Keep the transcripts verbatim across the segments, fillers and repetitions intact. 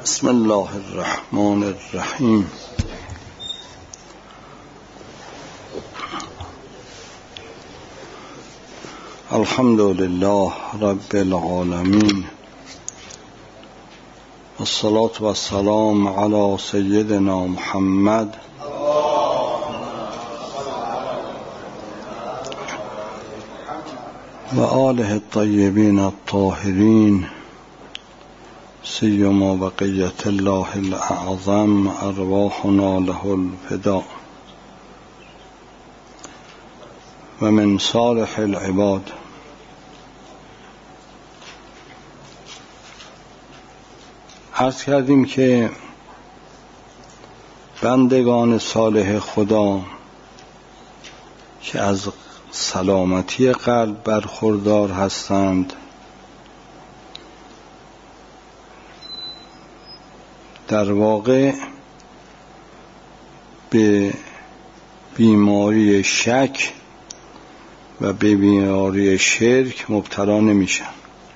بسم الله الرحمن الرحیم. الحمد لله رب العالمین، والصلاة والسلام علی سیدنا محمد و آله الطیبین الطاهرین، سیما بقیت الله الاعظم، ارواحنا له الفداء. و من صالح العباد. عرض کردیم که بندگان صالح خدا که از سلامتی قلب برخوردار هستند، در واقع به بیماری شک و به بیماری شرک مبتلا نمیشن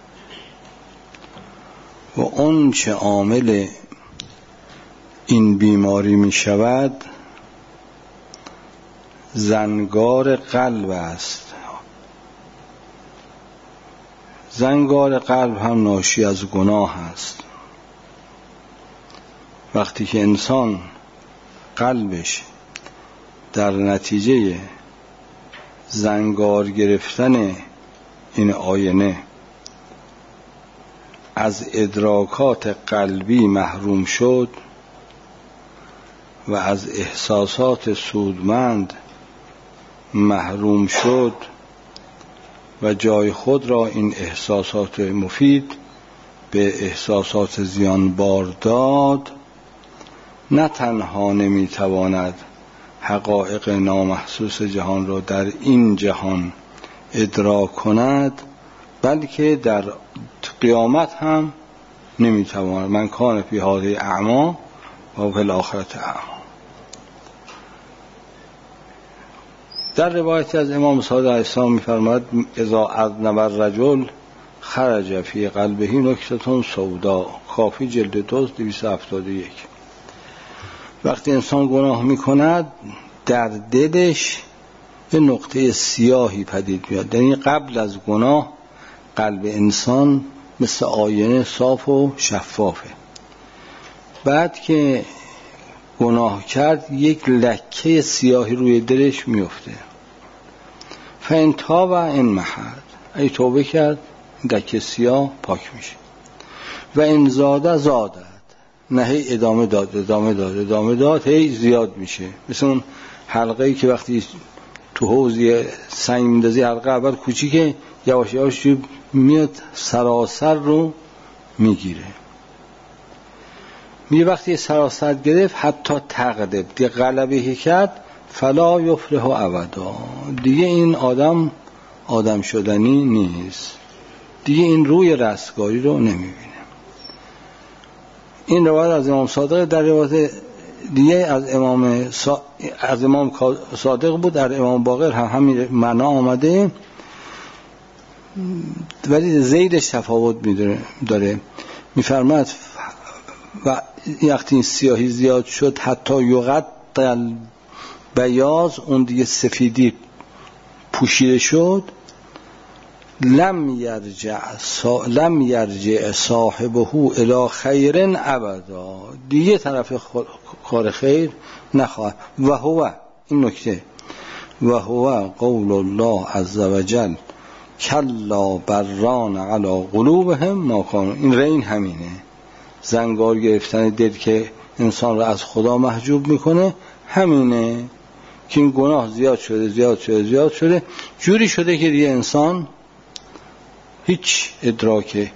و اون چه عامل این بیماری می شود زنگار قلب است. زنگار قلب هم ناشی از گناه است. وقتی که انسان قلبش در نتیجه زنگار گرفتن این آینه از ادراکات قلبی محروم شد و از احساسات سودمند محروم شد و جای خود را این احساسات مفید به احساسات زیانبار داد، نه تنها نمیتواند حقایق نامحسوس جهان را در این جهان ادراک کند، بلکه در قیامت هم نمیتواند. من کان فی هذه اعما و فی الاخرة اعما. در روایتی از امام صادق علیه السلام می‌فرماید اذا اذنب الرجل خرج فی قلبه نکته سودا. کافی جلد دو دویست و هفتاد و یک. وقتی انسان گناه میکند در دلش یه نقطه سیاهی پدید میاد. یعنی قبل از گناه قلب انسان مثل آینه صاف و شفافه. بعد که گناه کرد یک لکه سیاهی روی دلش میفته. فان تاب ان محد، ای توبه کرد لکه سیاه پاک میشه. و ان زاد زادت، نه هی ادامه داد ادامه داد ادامه داد هی زیاد میشه. مثل اون حلقه‌ای که وقتی تو حوضی سنگ میندازی، حلقه اول کوچیکه، یواش یواش میاد سراسر رو میگیره. می وقتی سراسر گرفت حتی تقدب، دیگه غلبه کرد، فلا یفلح ابدا، دیگه این آدم آدم شدنی نیست، دیگه این روی رستگاری رو نمیبینه. این روایت از امام صادق. در روایت دیگه از امام سا... از امام صادق بود، در امام باقر هم همین معنا آمده، ولی زیدش تفاوت داره. میفرماید و وقتی این سیاهی زیاد شد حتی یغطی بیاض، اون دیگه سفیدی پوشیده شد، لم یرجع سا... لم یرجع صاحبه الی خیر ابدا، دیگه طرف کار خیر نخواهد. و هو، این نکته، و هو قول الله عز وجل کلا بران علی قلوبهم ما کانوا. این رین همینه، زنگار گرفتن دل که انسان را از خدا محجوب میکنه، همینه که این گناه زیاد شده زیاد شده زیاد شده جوری شده که دیگه انسان هیچ ادراک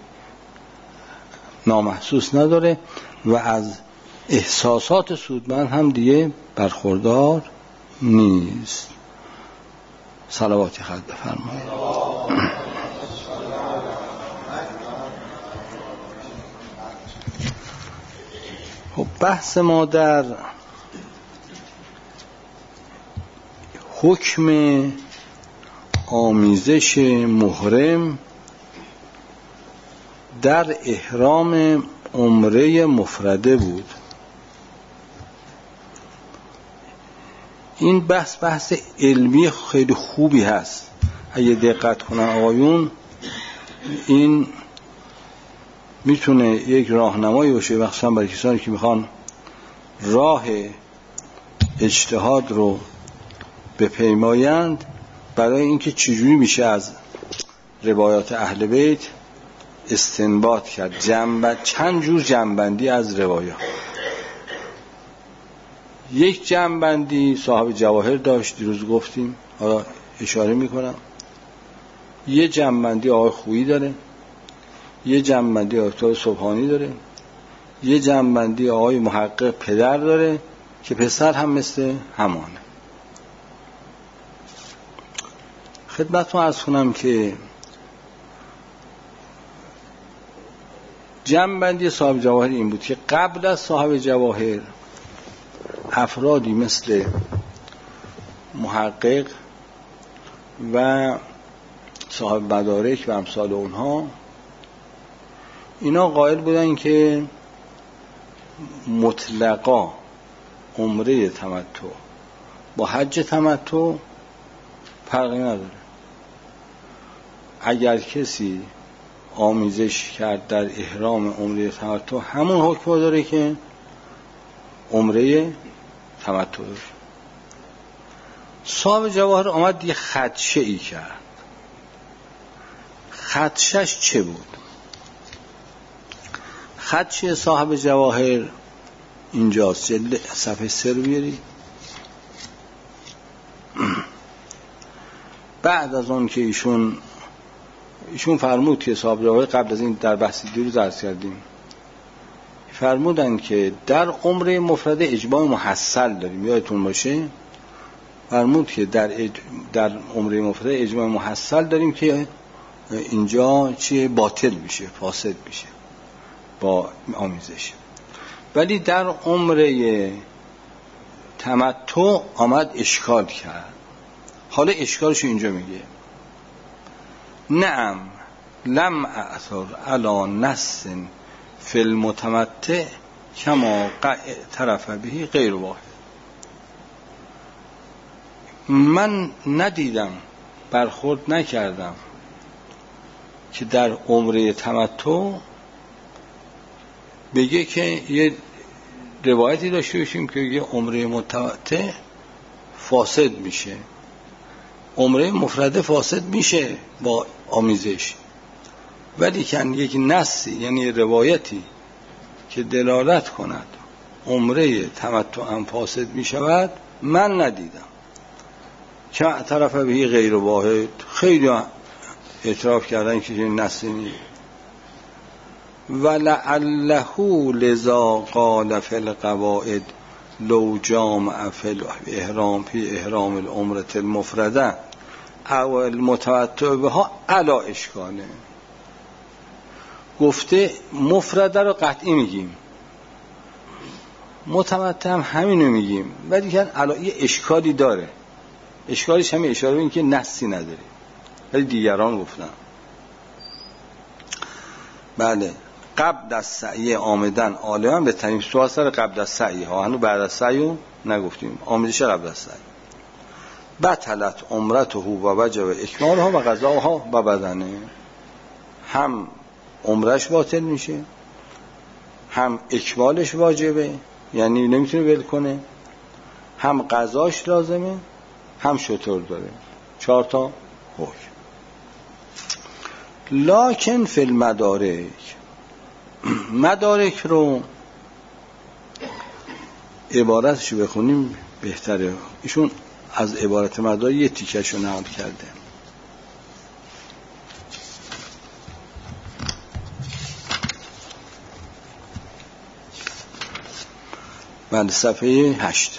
نامحسوس نداره و از احساسات سودمند هم دیگه برخوردار نیست. صلواتی خط بفرمایید. خب بحث ما در حکم آمیزش محرم در احرام عمره مفرده بود. این بحث بحث علمی خیلی خوبی هست، اگه دقت کنن آقایون این میتونه یک راهنمایی باشه، مخصوصا برای کسانی که میخوان راه اجتهاد رو بپیمایند، برای اینکه چجوری میشه از روایات اهل بیت استنباط کرد، جنب چند جور جنبندی از روایات. یک جنبندی صاحب جواهر داشت، دیروز گفتیم، حالا اشاره میکنم. یه جنبندی آقای خویی داره، یه جنبندی آقای سبحانی داره، یه جنبندی آقای محقق پدر داره که پسر هم مثل همانه. خدمتتون عرض کنم که جنبندی صاحب جواهر این بود که قبل از صاحب جواهر افرادی مثل محقق و صاحب مدارک و امثال اونها، اینا قائل بودن که مطلقا عمره تمتع با حج تمتع فرقی نداره. اگر کسی آمیزش کرد در احرام عمره تمتع، همون حکم داره که عمره تمتع داره. صاحب جواهر آمد یه خدشه ای کرد. خدشش چه بود؟ خدشه صاحب جواهر اینجاست، جلد صفحه سه رو بیاری. بعد از اون که ایشون ایشون فرمود که صاحب جواهر، قبل از این در بحث دیروز عرض کردیم، فرمودن که در عمره مفرده اجماع محصل داریم، یادتون باشه فرمود که در اج... در عمره مفرده اجماع محصل داریم که اینجا چیه؟ باطل میشه، فاسد میشه با آمیزش. ولی در عمره تمتع آمد اشکال کرد. حالا اشکالشو اینجا میگه: نعم لم اعثر علی نص فی المتمتع کما اعترف به غیر واحد. من ندیدم، برخورد نکردم که در عمره تمتع بگه که یه روایتی داشته باشیم که یه عمره متمتع فاسد میشه، عمره مفرده فاسد میشه با آمیزش، ولی کن یک نصی، یعنی روایتی که دلالت کند عمره تمتع هم فاسد میشود، من ندیدم. که طرف به غیر واحد، خیلی اعتراف کردن که این نصی نیست. ولعله لذا قال فی القواعد لو جامع فی الاحرام فی احرام العمره المفرده او المتمتع بها علا اشکاله. گفته مفرده رو قطعی میگیم، متمتع هم همینو میگیم، ولی که علا یه اشکالی داره. اشکالش همین اشاره این که نصی نداره، ولی دیگران گفتن. بله، قبل از سعی آمدن عالمان به تنیم سوال سر قبل از سعی ها، هنو بعد از سعی رو نگفتیم، آمدش قبل از سعی. بطلت عمرته و وجب اکمالها و قضاها و بدنه. هم عمرش باطل میشه، هم اکمالش واجبه، یعنی نمیتونه ول کنه، هم قضاش لازمه، هم شطور داره. چهار تا حکم. لکن فی المدارک، مدارک رو عبارتش بخونیم بهتره. ایشون از عبارت مدارک یه تیکش رو نقل کرده. بعد صفحه هشت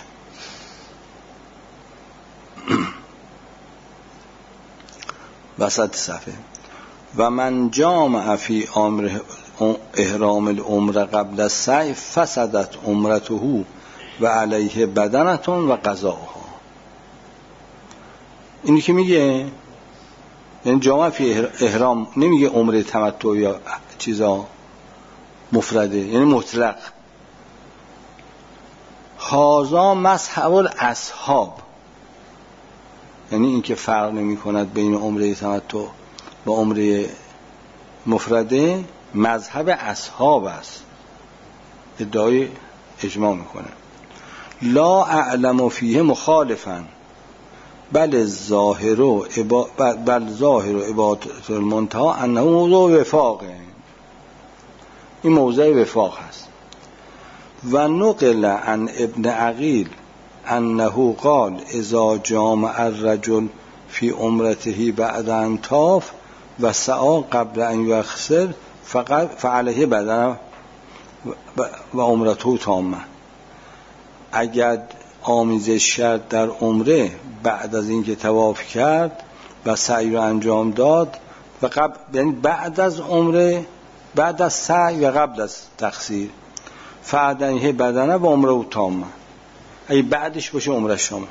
وسط صفحه: و من جامع فی امر احرام العمره قبل السعی فسدت عمرته و علیه بدنتون و قضاها. اینی که میگه یعنی جامع فی احرام، نمیگه عمره تمتع یا چیزا، مفرده یعنی مطلق. هازا مذهب الاصحاب، یعنی این که فرق نمی کند بین عمره تمتع و عمره مفرده، مذهب اصحاب است، ادعای اجماع میکنه. لا اعلم فیه مخالفا بل ظاهر و عبا... بل ظاهر و عبادت المنتهى انه موضوع وفاقه، این موضوع وفاق هست. و نقل عن ابن عقیل انه قال اذا جامع الرجل فی عمرته بعد ان طاف و سعی قبل ان یخسر فقط فعلیه بدن و عمرته تامه. اگر آمیزش کرد در عمره بعد از اینکه طواف کرد و سعی رو انجام داد و قبل، یعنی بعد از عمره، بعد از سعی و قبل از تقصیر، فعلیه بدنه و عمره تامه، اگه بعدش باشه عمره شامه.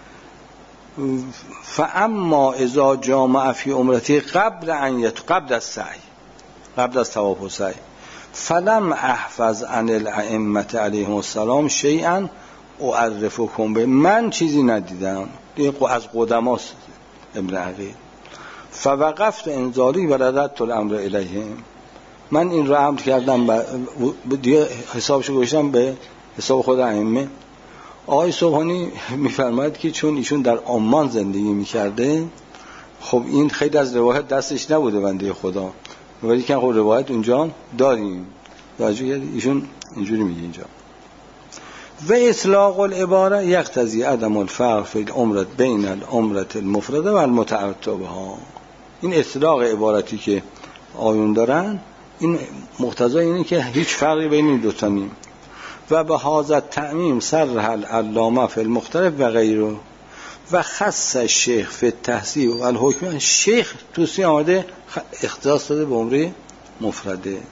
فاما اذا جامع فی عمرته قبل ان یت قبل از سعی، قبل از طواف و سعی، فلم احفظ عن الائمه علیهم السلام شیئا اعرفکم به، من چیزی ندیدم از قدماست ابن عقیل. فوقفت انزالی و رددت الامر الیهم، من این رو امر کردم و دیگه حسابشو گذاشتم به حساب خود ائمه. آقای سبحانی میفرماید که چون ایشون در عمان زندگی میکرده، خب این خیلی از روایت دستش نبوده بنده خدا، ولی که خب روایت اونجا داریم. ایشون اینجوری میگه اینجا و اطلاق العباره یقتضی عدم الفرق فی العمره بین العمره المفرده و المتمتع بها. این اطلاق عبارتی که آیون دارن این مقتضای اینه که هیچ فرقی بین این دو تا نیم. و به هذا التعمیم صرح العلامه فی المختلف و غیره و خص شیخ فی التحصیل و الحکم. شیخ توسی آمده اختصاص داده به عمره مفرده.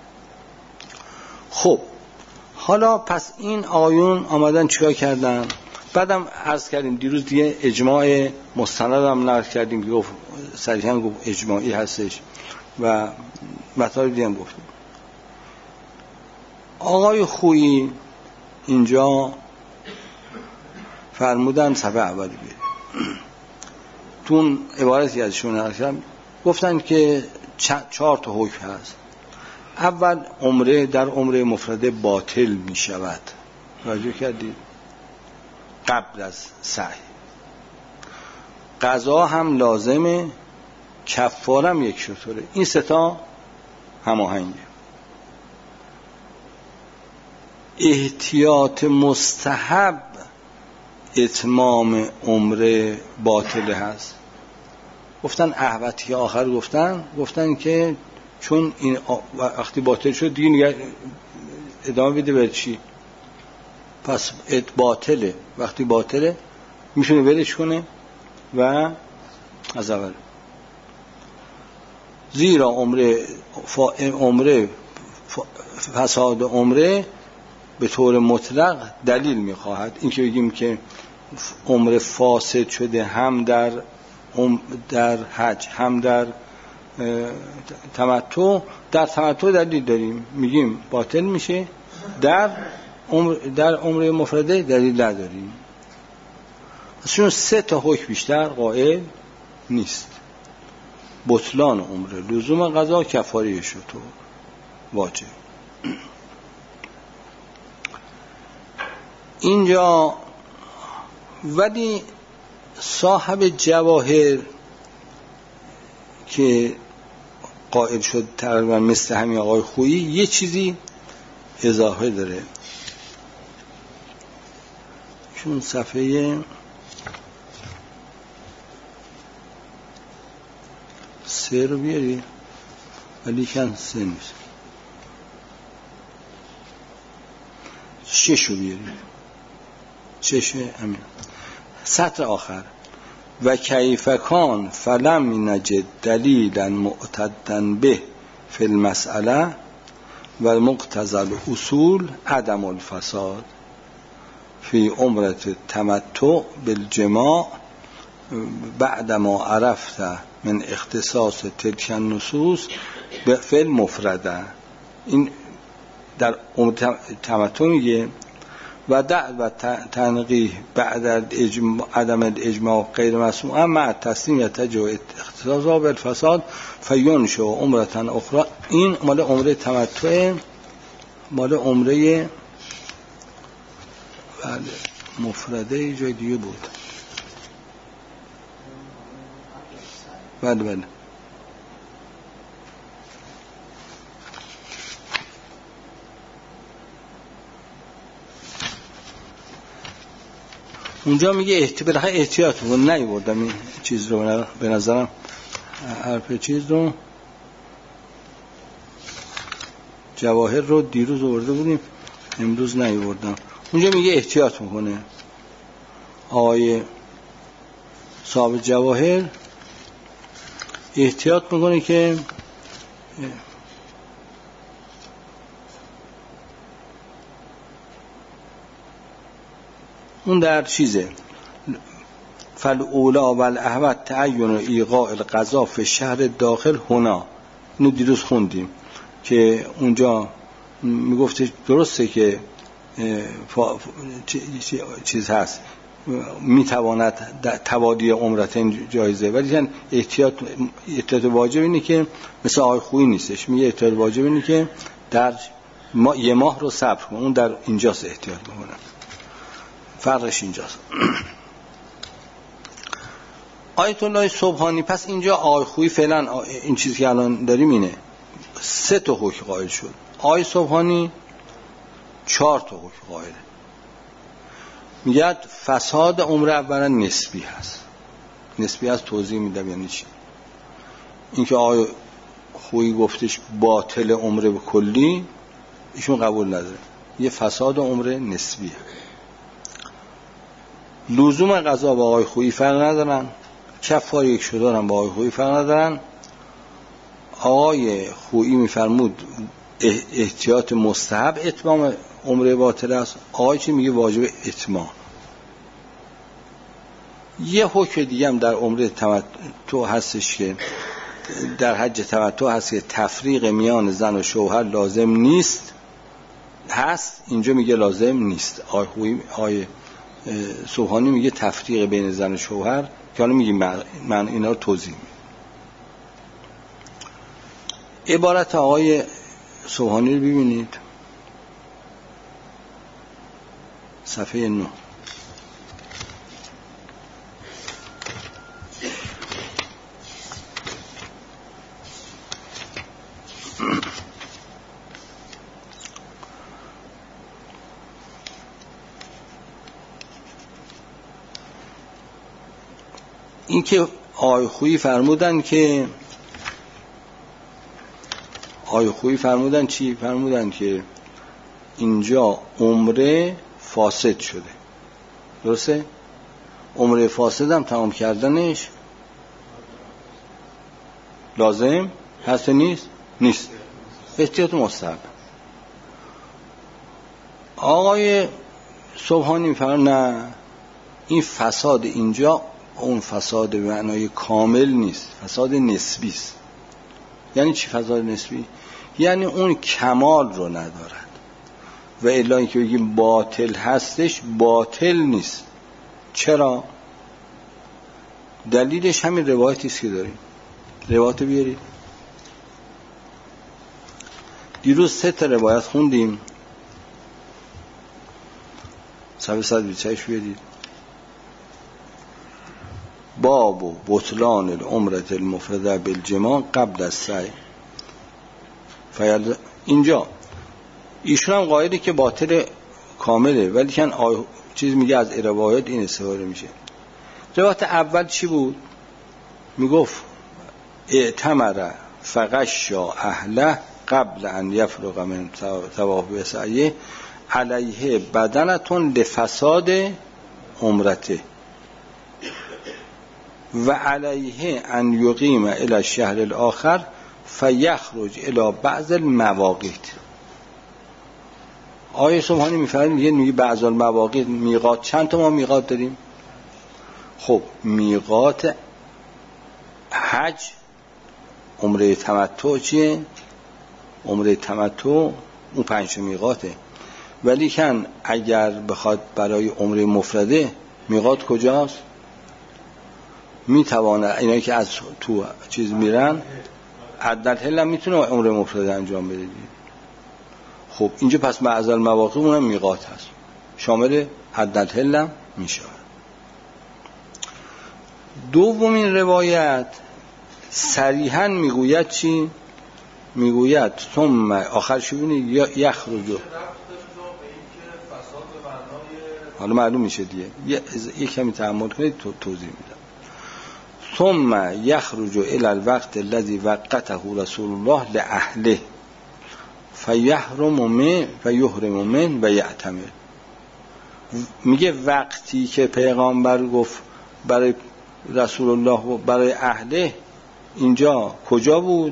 خب حالا پس این آیون آمدن چیکار کردن؟ بعدم عرض کردیم دیروز دیگه اجماع مستندم نقل کردیم که گفت صریحا گفت اجماعی هستش و مطالب دیگه هم گفتیم. آقای خویی اینجا فرمودن صفحه اولی بیاریم تون عبارتی ازشون نقل کردم، گفتن که چهار تا حکم هست. اول عمره در عمره مفرده باطل می شود، توجه کردید، قبل از سعی. قضا هم لازمه، کفارم یک شطوره. این سه تا هماهنگه. احتیاط مستحب اتمام عمره باطل هست. گفتن احوطی آخر گفتن گفتن که چون این وقتی باطل شد دیگه نگه ادامه بده بر چی؟ پس ات باطله، وقتی باطله میتونه ولش کنه و از اول. زیرا عمره فا... عمره فا... فساد عمره به طور مطلق دلیل میخواهد. این که بگیم که عمره فاسد شده هم در عم... در حج هم در تمتع، در تمتع دلیل داریم میگیم باطل میشه، در عمر در عمره مفرده دلیل نداریم. چون سه تا حکم بیشتر قائل نیست. بطلان عمره، لزوم قضا، کفاره شطور واجب. اینجا ولی صاحب جواهر که قائل شد تقریبا مثل همین آقای خویی یه چیزی اضافه داره. چون صفحه سه رو بیاری ولی کن سه نیست، شش رو بیاری، شش همین سطر آخر. و کیف کان فلم نجد دلیلا معتدا به فی المسئله و مقتضی الاصول عدم الفساد فی عمره تمتع بالجماع بعد ما عرفت من اختصاص تلک النصوص فی المفرده. این در عمره تمتع میگه و دع و تنقیح بعد اجماع عدم الاجماع غیر مسموع مع تسلیم یتجو اختصاص بالفساد فینشأ عمره اخرى. این مال عمره تمتع، مال عمره بله مفرده جای دیگه بود. بله بله اونجا میگه احتیاط احتیاط رو نیوردم این چیز رو، به نظرم حرف چیز رو جواهر رو دیروز آورده بودیم امروز نیوردم. اونجا میگه احتیاط میکنه آقای صاحب جواهر، احتیاط میکنه که اون در چیزه فالاولا والاحوط تعین ایقاع القضا فی شهر داخل هنا. اینو دیروز خوندیم که اونجا میگفته درسته که چیز هست میتواند تبادی عمرتین جایزه، ولی احتیاط احتیاط واجب اینه که مثل آقای خویی نیستش، میگه احتیاط واجب اینه که در ما یه ماه رو صبر کن، اون در اینجاست احتیاط میکنه، فرقش اینجاست. آیت الله سبحانی پس اینجا آقای خویی فعلا این چیزی که الان داریم اینه، سه تا حکم قائل شد، آقای سبحانی چهار تا حکم قائله. میگه فساد عمره اولا نسبی هست. نسبی هست توضیح میدم یعنی چی. اینکه آقای خویی گفتش باطل عمره به کلی، ایشون قبول نداره، یه فساد عمره نسبیه. لزوم قضا با آقای خویی فرق ندارن، کفاره یک شدن هم با آقای خویی فرق ندارن. آقای خویی میفرمود احتیاط مستحب اتمام عمره باطل است، آقای چی میگه واجب اتمام. یه حکم دیگه هم در عمره تمتع هستش که در حج تمتع هست که تفریق میان زن و شوهر لازم نیست، هست اینجا میگه لازم نیست. آقای خویی آقای سبحانی میگه تفریق بین زن و شوهر، که حالا میگیم من اینا رو توضیح میدم. عبارت آقای سبحانی رو ببینید صفحه نه. این که آقای خویی فرمودن که آقای خویی فرمودن چی؟ فرمودن که اینجا عمره فاسد شده، درسته؟ عمره فاسد هم تمام کردنش لازم هست نیست؟ نیست، احتیاط مستحب. آقای سبحانی میفرمایند نه، این فساد اینجا اون فساد به معنای کامل نیست، فساد نسبی است. یعنی چی فساد نسبی؟ یعنی اون کمال رو ندارد و الا اینکه بگیم باطل هستش، باطل نیست. چرا؟ دلیلش همین روایتی است که داریم. روایت بیارید. دیروز سه تا روایت خوندیم، صفحه صد و بیست و هشت بیارید. باب و بطلان العمرة المفرده بالجماع قبل السعی. فیل اینجا ایشون هم قائله که باطل کامله، ولی که آی... چیز میگه از روایات این استفاده میشه. روایت اول چی بود؟ میگفت اعتمر فغشا اهله قبل ان یفرغ من طواف سعیه علیه بدنتون لفساد عمرته و علیه ان یقیم الی الشهر الاخر فیخرج الی بعض المواقیت. آیه سبحانی میفرماید میگه میگه بعض المواقیت میقات. چند تا ما میقات داریم؟ خب میقات حج عمره تمتع چیه؟ عمره تمتع اون پنج میقاته. ولی کن اگر بخواد برای عمره مفرده میقات کجاست؟ میتوانه اینایی که از تو چیز میرن عدل هم میتونه عمره مفرده انجام بده. خب اینجا پس معزل مواقع اونم میقات هست، شامل عدل هم میشه. دومین روایت صریحاً میگوید چی؟ میگوید ثم آخر شبینه یخرجو، حالا معلوم میشه دیگه، یک کمی تحمل کنید تو توضیح میدم. ثم یخرج الی الوقت الذی وقته رسول الله لاهله فیحرم من فیحرم من و یعتمر. میگه وقتی که پیغمبر گفت برای رسول الله و برای اهله، اینجا کجا بود؟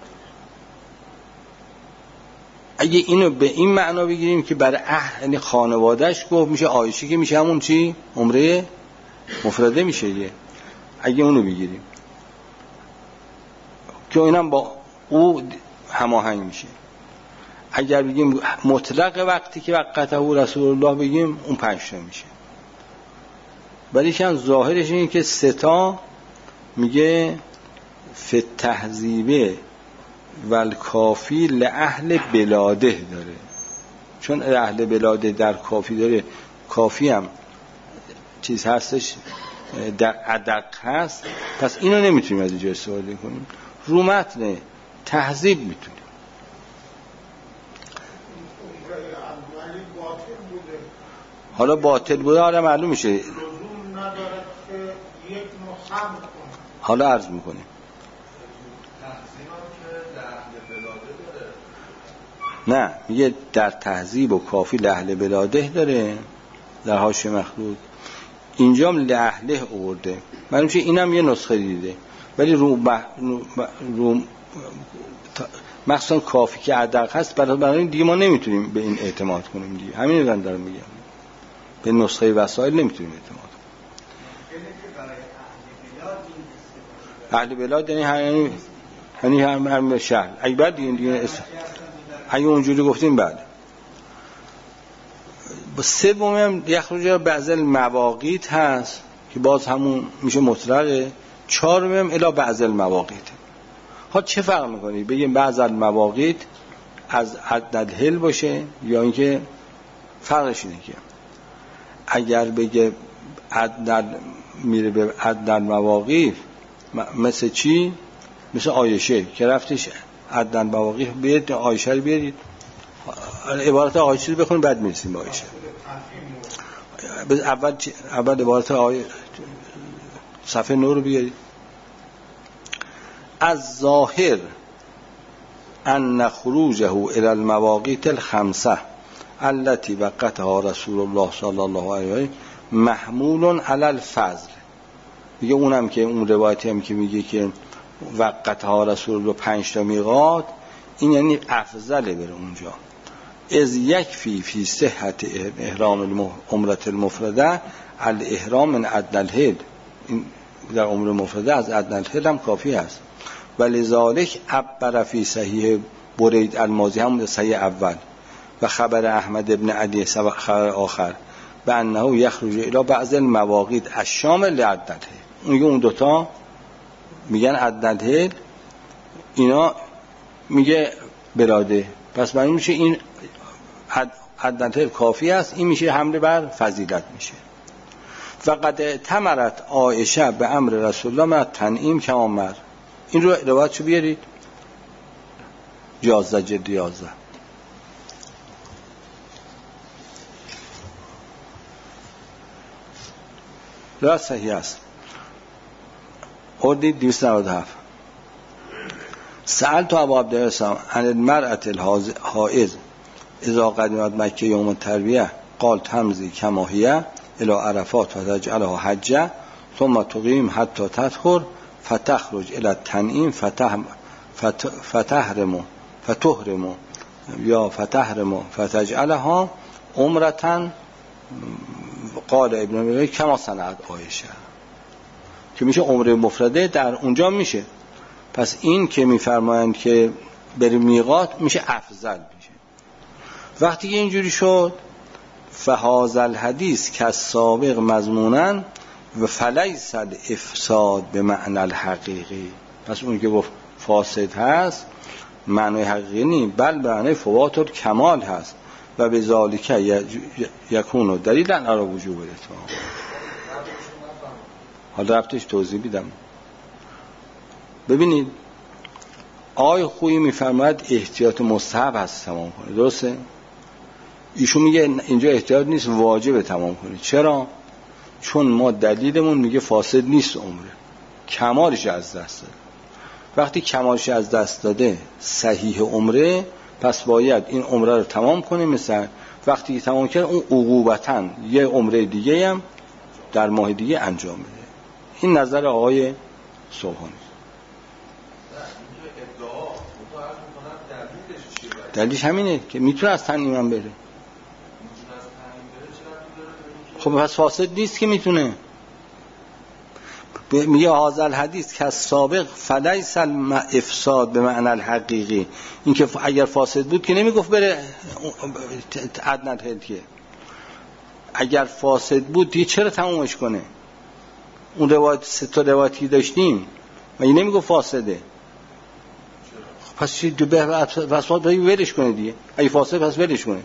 اگه اینو به این معنا بگیریم که برای اهل یعنی خانوادهش گفت، میشه عایشه که میشه همون چی؟ عمره مفرده میشه یه. اگه اونو بگیریم که اینم با او هماهنگ میشه. اگر بگیم مطلق وقتی که وقته رسول الله بگیم اون پنج تا میشه. ولی که ظاهرش اینه که سه تا میگه فی التهذیب والکافی لأهل بلاده داره، چون اهل بلاده در کافی داره، کافی هم چیز هستش در ادق هست، پس اینو نمیتونیم از اینجا استفاده کنیم. رو متن تهذیب میتونیم. حالا باطل بوده حالا معلوم میشه، حالا عرض میکنیم. نه میگه در تهذیب و کافی لأهل بلاده داره در حاشیه مخلوط، اینجا لأهله آورده. معلوم میشه اینم یه نسخه دیده، ولی رو, بح... رو... مخصوصا کافی که ادق هست برای برای دیگه ما نمیتونیم به این اعتماد کنیم دیگه. همین رو دارم میگم، به نسخه وسایل نمیتونیم اعتماد کنیم. اهل بلاد یعنی همین یعنی هم هم شهر. اگه بعد دیگه دیگه است... اگه اونجوری گفتیم بله. با سومم یخرج بعض المواقیت هست که باز همون میشه مطلقه. چهارمم الی بعض المواقیت. ها چه فرق میکنه بگیم بعض المواقیت از عدد هل باشه یا اینکه فرقش اینه که اگر بگه عدد میره به عدد مواقیت مثل چی؟ مثل عایشه که رفتش عدد مواقیت بیارید، عایشه رو بیارید، عبارت عایشه رو بخونید بعد میرسیم به عایشه. اول اول عبارت آیه صفحه نو رو بیارید. از ظاهر ان خروجه الى المواقیت الخمسه التي وقتها رسول الله صلی الله علیه و آله محمول علی الفضل. میگه اونم که اون روایتی هم که میگه که وقتها رسول الله پنج تا میقات، این یعنی افضل بره اونجا. از یکفی فی صحت احرام عمره المفرده الاحرام من عدل الهل، این در عمره مفرده از عدل الهل هم کافی است. ولذالک عبر فی صحیح برید الماضی هم صحیح اول و خبر احمد ابن عدی خبر آخر به انه یخرج الی بعض المواقیت الشامل لعدل الهل. میگه اون دوتا میگن عدل الهل، اینا میگه بلاده، پس معنی میشه این عدل الهل کافی است، این میشه حمله بر فضیلت میشه. فقط تمرت عایشه به امر رسول الله من تنعیم که آمر. این رو روایت چو بیارید یازده جلد یازده. روایت صحیح است. اردید دویست و نود و هفت. سألت ابو عبدالله عن المرأة الحائض اذا قدمت مکه یوم الترویه قال تمضی کما هي الى عرفات فتجعلها حجه ثم تقیم حتی تدخل فتخرج الى التنعیم فتح فتحرم فتحرم یا فتحرم فتجعلها عمرة. قال ابن عمر کما صنعت عایشه، که میشه عمره مفرده در اونجا میشه. پس این که میفرمایند که بر میقات میشه افضل میشه. وقتی که اینجوری شد فهذا الحدیث که سابق مضمونن و فلیس الافساد به معنی الحقیقی، پس اون که گفت فاسد هست معنی حقیقی نیست، بل به معنی فوات الکمال هست و به ذالک یکون دلیلا علی وجوب الاتمام. حالا ربطش توضیح میدم. ببینید آقای خویی میفرماید احتیاط مستحب هست تمام کنه، درسته؟ ایشون میگه اینجا احتیاط نیست، واجبه تمام کنه. چرا؟ چون ما دلیلمون میگه فاسد نیست عمره، کمالش از دست داده. وقتی کمالش از دست داده صحیح عمره، پس باید این عمره رو تمام کنه. مثلا وقتی که تمام کرد اون عقوبتاً یه عمره دیگه هم در ماه دیگه انجام بده. این نظر آقای سوهانی. دلیلش همینه که میتونه از تنیم هم بره. خب پس فاسد نیست که میتونه. میگه هذا الحدیث که سابق فلیس الافساد به معنی الحقیقی، این که اگر فاسد بود که نمیگفت بره عدن الهدیه. اگر فاسد بود دیگه چرا تمومش کنه؟ اون روایت سه تا روایتی داشتیم و این نمیگفت فاسده. پس چی دو به پس باید ولش کنه دیگه. اگه فاسد پس ولش کنه.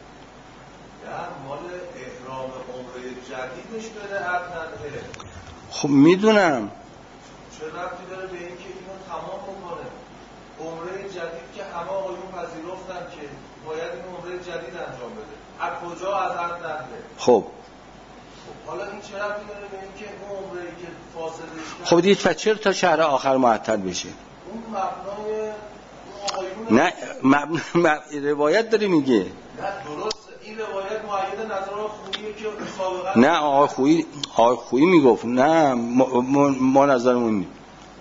خب میدونم. چه ربطی داره به این که اینو تمام بکنه؟ عمره جدید که همه آقایون پذیرفتن که باید این عمره جدید انجام بده. از کجا از هر نده؟ خب حالا این چه ربطی داره به این که اون عمره که فاصلش خب دید و چرا تا شهر آخر معطل بشه؟ اون مبنای اون آقایون نه مبنا مب... روایت داره میگه. نه درست این روایت معید نظر خوییه که سابقا نه آقای خویی آقای خویی میگفت نه ما, ما, ما نظرمون نیست.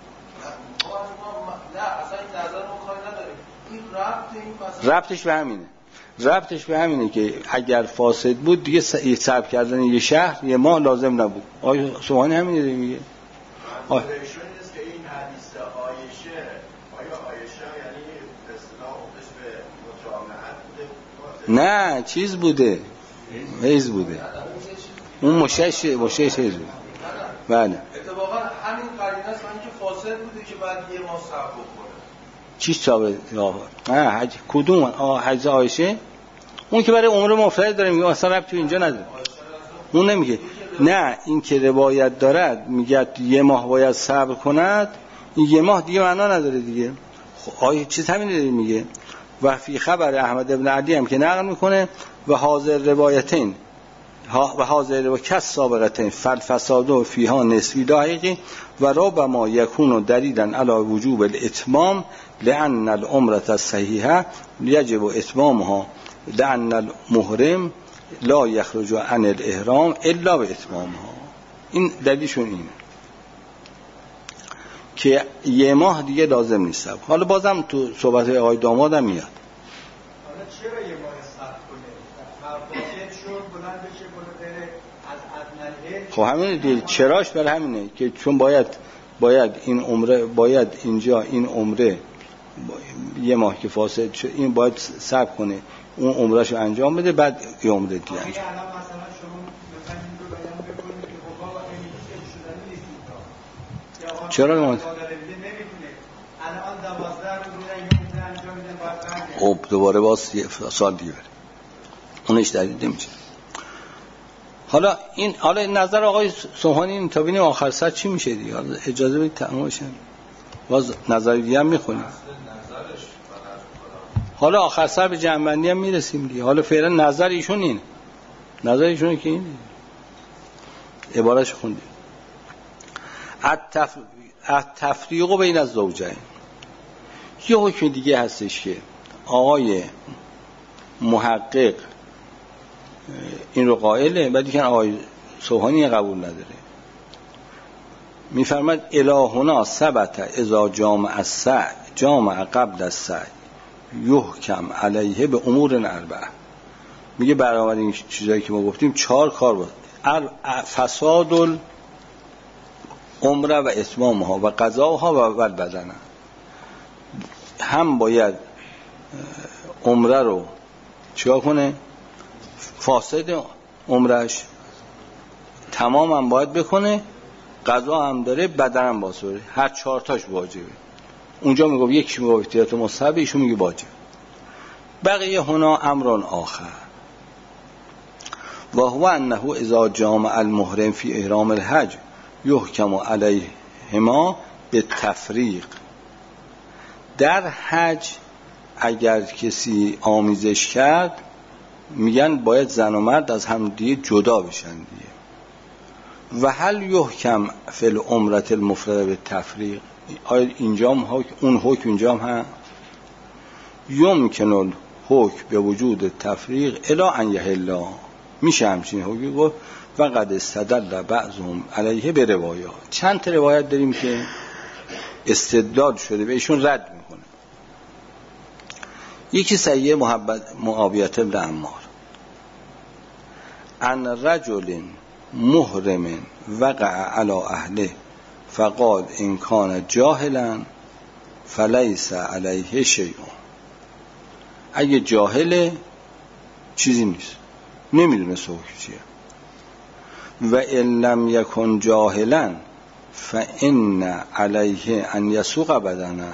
نه اصلا این نظر ما کاری نداریم. این ربط این ربطش به همینه. ربطش به همینه که اگر فاسد بود دیگه صبر کردن یه شهر یه ماه لازم نبود. آقای سوهانی همینه میگه. آه. که این حدیث عایشه آیا عایشه یعنی اصطلاح خودش به مجامعت بوده؟ نه چیز بوده. حیز بوده. اون مشش مشش حیز بوده. بله. اتفاقا همین قرینه است که فاسد بوده که بعد یه ماه صبر بکنه. چی صبر؟ نه حج کدوم؟ آه حج عایشه؟ اون که برای عمره مفرد داره میگه اصلا ربطی اینجا نداره. اون نمیگه. نه این که روایت دارد میگه یه ماه باید صبر کند، این یه ماه دیگه معنا نداره دیگه. خب آیه چیز همین داره میگه. و فی خبر احمد ابن عدی هم که نقل میکنه و حاضر روایتین و حاضر روایت سابقتین فالفساد و فیها نسبی دقیقی و ربما یکون دلیلا علی وجوب الاتمام لان العمره الصحیحه یجب اتمامها لان المحرم لا یخرج عن الاحرام الا به اتمامها. این دلیلشون اینه که یه ماه دیگه لازم نیست. حالا بازم تو صحبت آقای دامادم میاد. حالا چرا یه ماه صبر کنه؟ فاسد شد بلند بشه بره از ادنى. خب همین دیگه چراش بر همینه که چون باید باید این عمره باید اینجا این عمره یه ماه که فاسد شد این باید صبر کنه اون عمرهشو انجام بده بعد یه عمره دیگه انجام. چرا نمید؟ خب دوباره باز سال دیگه اونش دلیل نمیشه. حالا این حالا این نظر آقای سوهانی این تا ببینیم آخر سر چی میشه دیگه. اجازه بدید تمام بشه باز نظر دیگه هم میخونیم. حالا آخر سر به جمع‌بندی هم میرسیم دیگه. حالا فعلا نظر ایشون اینه. نظر ایشونه که اینه. عبارتش خوندیم. التف... التفریق بین الزوجین. یه حکم دیگه هستش که آقای محقق این رو قائله ولی که آقای سوهانی قبول نداره. میفرماد الهنا ثبت اذا جامع السعی جامع قبل السعی یحکم علیه به امور اربعه. میگه برابر این چیزایی که ما گفتیم چهار کار بود. فساد العمره و اتمامها و قضاها و البدنه. هم باید عمره رو چیکار کنه؟ فاسد عمرش تمام هم باید بکنه، قضا هم داره، بدن هم باسوره، هر چهار تاش واجبه. اونجا میگه یکی میگه احتیاط مستحب، ایشون میگه واجب. بقیه هنا امران آخر و هو انه اذا جامع المحرم فی احرام الحج یحکم علیهما به تفریق. در حج اگر کسی آمیزش کرد میگن باید زن و مرد از هم دیگه جدا بشن دیگه. و هل یحکم فی العمره المفرده به تفریق، آیا اینجا هم اون حکم اینجا هم هست؟ یمکن الحکم به وجود تفریق الی ان یحل، میشه همچین حکمی گفت. و قد استدل بعضهم علیه به روایات. چند تا روایت داریم که استدلال شده بهشون رد میکنه. یکی صحیح محبت معاویه بن عمار ان رجل محرم وقع علی اهله فقال ان کان جاهلا فلیس علیه شیء. اگه جاهله چیزی نیست، نمیدونه حکم چیه. و ان لم یکن جاهلا فان علیه ان یسوق بدنه،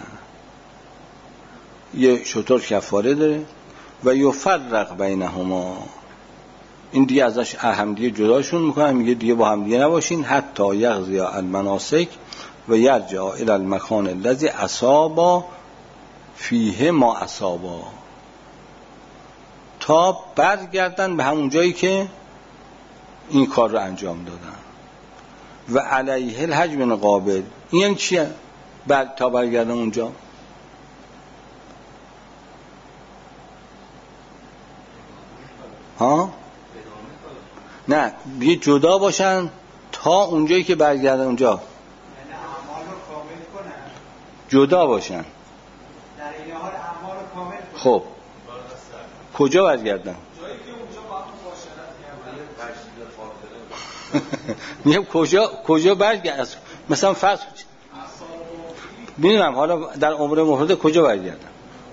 یه شطور کفاره داره. و یفرق بینهما، این دیگه ازش هم دیگه جداشون میکنن، میگه دیگه با هم دیگه نباشین حتی یقضی المناسک و یرجع الی المکان الذی اصاب فیه ما اصابا، تا برگردن به همون جایی که این کار رو انجام دادن. و علیه الحج من قابل، این یعنی چیه؟ بعد تا برگردن اونجا ها؟ نه یه جدا باشن تا اونجایی که برگردن اونجا، یعنی اعمال رو کامل کنن، جدا باشن در این حال اعمال رو کامل کنن. خب کجا برگردن؟ جایی که اونجا با هم مباشرت کردن. میگم کجا کجا برگردن؟ مثلا فرض میدونم حالا در عمره مفرده کجا برگردن؟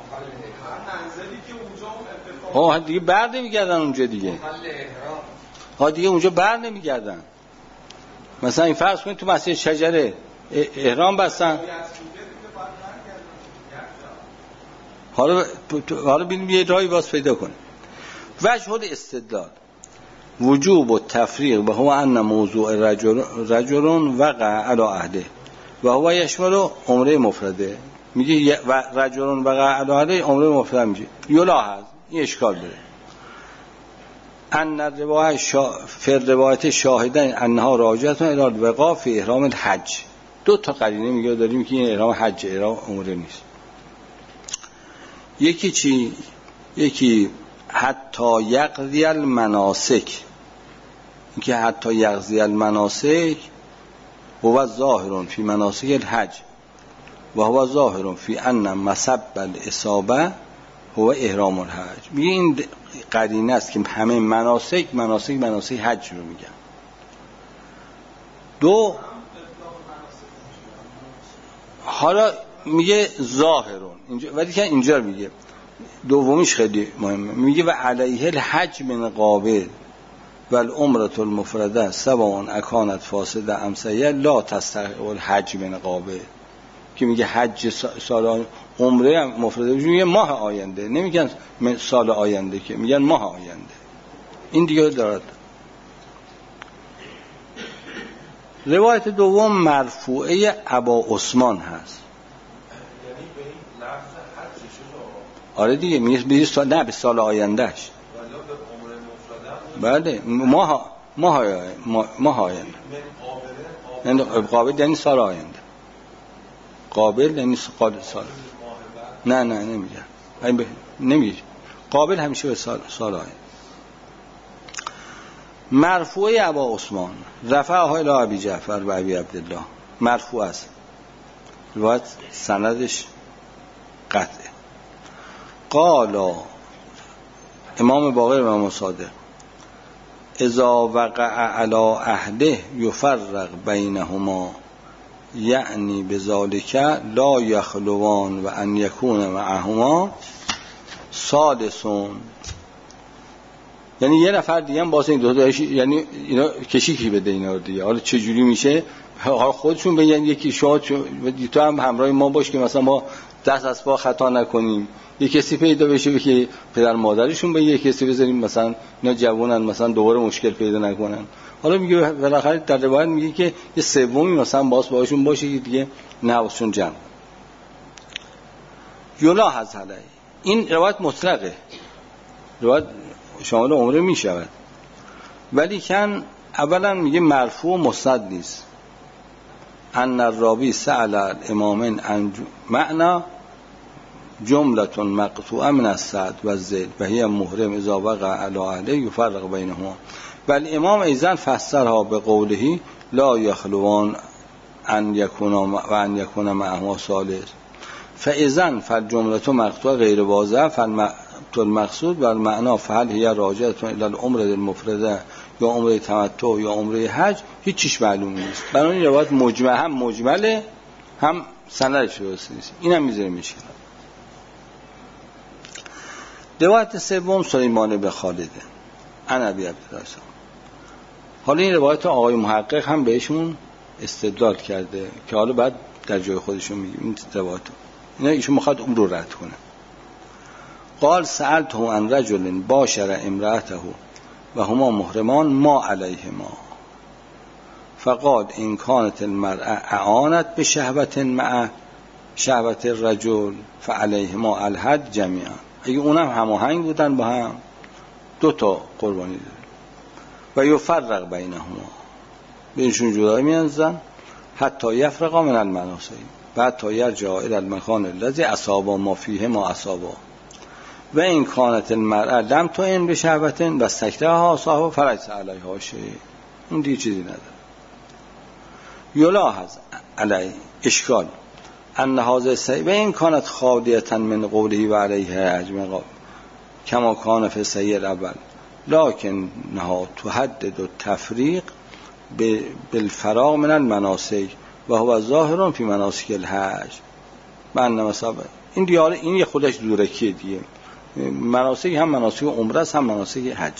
ها دیگه بر نمیگردن اونجا دیگه، ها دیگه اونجا بر نمیگردن. مثلا این فرض کنید تو مسجد شجره احرام بستن، حالا حالا ببینیم یه راهی باز پیدا کنیم. وجه استدلال وجوب و تفریق به هو ان موضوع رجل رجل وقع علی اهله و هو یشمل عمره مفرده. میگه و رجل وقع علی اهله عمره مفرده میشه. یلاحظ این اشکال داره. ان روایت شا... فر روایت شاهدن انها راجعتون الی الوقاء فی احرام الحج. دو تا قرینه میگه داریم که این احرام حج احرام عمره نیست. یکی چی؟ یکی حتی یقضی المناسک، اینکه حتی یقضی المناسک هو ظاهر فی مناسک الحج و هو ظاهر فی ان مسب الاصابه هو احرام الحج. میگه این قرینه است که همه مناسک مناسک مناسک حج رو میگن. دو حالا میگه ظاهرون اینجا، ولی که اینجا میگه دومیش خیلی مهمه. میگه و علیه الحج من قابل و العمره المفرده سواء اکانت فاسده ام صحیحه لا تستحق الحج من قابل، که میگه حج سال عمره مفرده میگه ماه آینده، نمیگن سال آینده که میگن ماه آینده. این دیگه دارد. روایت دوم مرفوعه ابا عثمان هست. یعنی به این لفظ حج شده. آره دیگه میگه سال نه به سال آیندهش. بله ماه ماه ماه آینده. یعنی قابل یعنی سال آینده. قابل یعنی سال. نه نه نمیگه. این نمیگه. قابل همیشه به سال سال آینده. مرفوع ابا عثمان رفعه الی ابی جعفر و ابی عبدالله، مرفوع است. روایت سندش قطعه. قال امام باقر و امام صادق اذا وقع علی اهله یفرق بینهما، یعنی بذالک لا یخلوان و ان یکون معهما سادسون یعنی یه نفر دیگه هم واسه این دو تا یعنی اینا کشیکی بده اینا رو دیگه. حالا چه جوری میشه حالا خودشون بگن یکی شما تو هم همراه ما باش که مثلا ما دست از پا خطا نکنیم، یه کسی پیدا بشه که پدر مادرشون به یه کسی بذاریم مثلا اینا جوانن مثلا دوباره مشکل پیدا نکنن. حالا میگه بالاخره در روایت میگه که یه سومی مثلا باز باهاشون باشه که دیگه نواسشون جمع. یولا حزله این روایت مطلقه، روایت شامل عمره میشود، ولی کن اولا میگه مرفوع و مسند نیست. ان الراوی سأل الامامین عن معنی جملة مقطوعه من السعد و الزید و هی محرم اذا وقع علی اهله یفرق بینهما و الامام ایضا فسرها به قوله لا یخلوان ان یکون و ان یکون معهما ثالث فاذا فالجمله مقطوعه غیر واضحه فالمقصود و المعنی فهل هي راجعه الى العمره المفرده یا عمره تمتع یا عمره حج هیچ چیز معلوم نیست. بنابراین روایت مجمل هم مجمله هم سندش درست نیست. اینم میذاره میشه. روایت سوم سلیمان بن خالد عن ابی عبدالله. حالا این روایت آقای محقق هم بهشون استدلال کرده که حالا بعد در جای خودشون میگیم این روایت اینا ایشون میخواد اون رو رد کنه. قال سألته عن رجل باشر امرأته و هما محرمان ما علیهما فقال ان كانت المرأة اعانت بشهوة مع شهوة الرجل فعليهما الحد جميعا. اگه اونم هماهنگ بودن با هم دو تا قربانی داره و یفرق بینهما بینشون جدایی میانزن حتی یفرقا من المناسک بعد تا یرجع الى المکان الذی اصابا ما فیه ما اصابا و این کانت المرأة لم تعن بشهوة و استکرهها صاحب فلیس علیها شیء. اون دیگه چیزی نداره. یلاحظ علی اشکال ان هذا الصحیح و این کانت خالیه من قوله و علیه اجمع کما کان فی الصحیح الاول لكن نها تحدد التفریق بالفراغ من المناسک و هو ظاهر فی مناسک الحج. من مثلا این دیاره این یه خودش دورکیه دیگه. مناسک هم مناسک عمره است هم مناسک حج.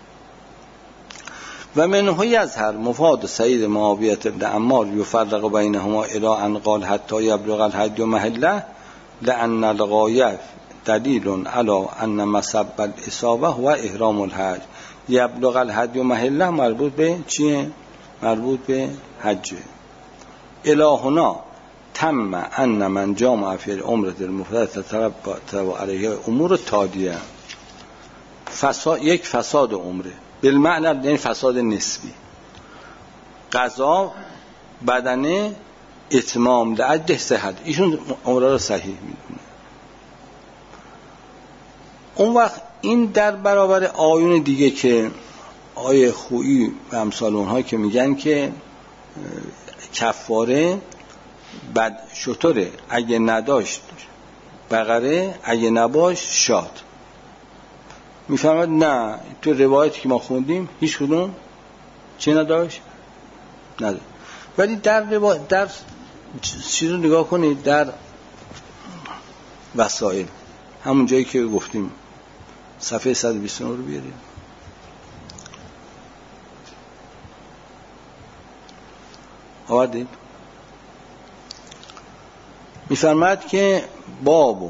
و منه یظهر مفاد سعید معاویه بن عمار یفرق بینهما الی ان قال حتی یبلغ الحج محله لان الغایه دلیل علی ان مسب الاصابه و احرام الحج. یبلغ الحج محله مربوط به چیه؟ مربوط به حج. الهنا تم ان من جامع فی العمره المفرده تترتب علیه امور تادیه. فساد یک فساد عمره بالمعنی یعنی فساد نسبی، قضا بدنه اتمام لعده صحت، ایشون عمره رو صحیح میدونه. اون وقت این در برابر آیون دیگه که آیه خویی و امثال اونها که میگن که کفاره بد شطوره اگه نداشت بقره اگه نباش شاد. میفهمد نه تو روایتی که ما خوندیم هیچ کدوم چی نداشت نداشت. ولی در روایت در چیز رو نگاه کنید در وسائل همون جایی که گفتیم صفحه صد و بیست و نه رو بیارید. آوردید میفرماد که بابو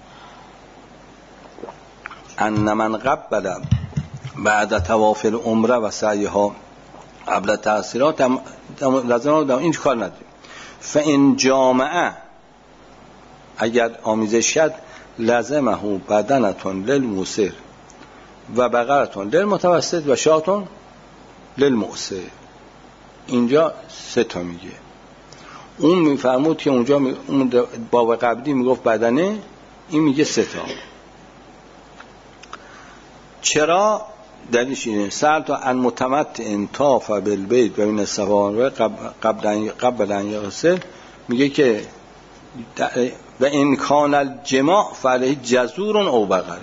ان من قبل بعد طواف العمره و سعیها قبل تأثیرات لازم این کار نداریم. فان جامعه اگر آمیزش کرد لازمه بدنتون للموسر و بقرتون للمتوسط و شاتون للمؤسر. اینجا سه تا میگه. اون میفرمود که اونجا می... اون باب قبلی میگفت بدنه، این میگه سه تا. چرا؟ دلیلش اینه سال تا ان متمتع طاف بالبیت و این الصفا و قبل قبل ان یغسل میگه که و ان کان الجماع فعلیه جزور او بقره.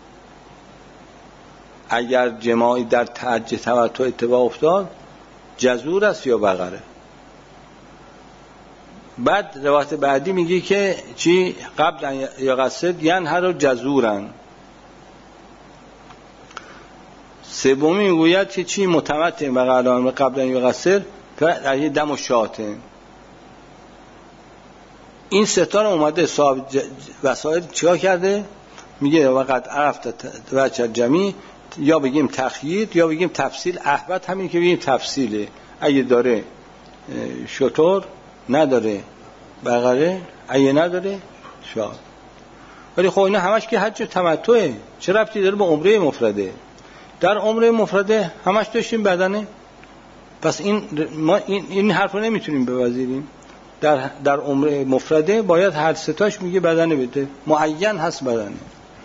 اگر جماعی در حج تمتع اتفاق افتاد جزور است یا بقره. بعد روایت بعدی میگه که چی قبل یا قصد یعنی هر جزورن سومی میگوید که چی متمتع و قلان و قبلا یقصر در یه دم و شاته. این ستا رو اومده صاحب وسائل چیکار کرده؟ میگه وقت عرفت وجه جمی، یا بگیم تخیید یا بگیم تفصیل. احبت همین که بگیم تفصیله، اگه داره شطور نداره بقره، اگه نداره شاد. ولی خب اینا همش که حج تمتعه، چه ربطی داره به عمره مفرده؟ در عمره مفرده همش داشتیم بدنه، پس این ما این, این حرف رو نمیتونیم بپذیریم. در در عمره مفرده باید هر ستاش میگه بدنه بده، معین هست بدنه.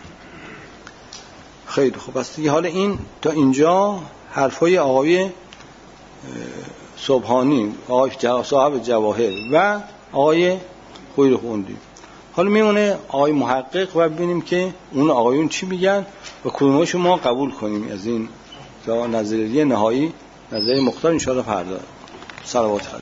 خیلی خوب، پس دیگه حالا این تا اینجا حرفای آقای سبحانی، آقای صاحب جواهر و آقای خویرخوندی. حالا میمونه آقای محقق و ببینیم که اون آقایون چی میگن و کدومشو ما قبول کنیم از این نظریه نهایی، نظریه مختار. ان شاء الله فردا. صلوات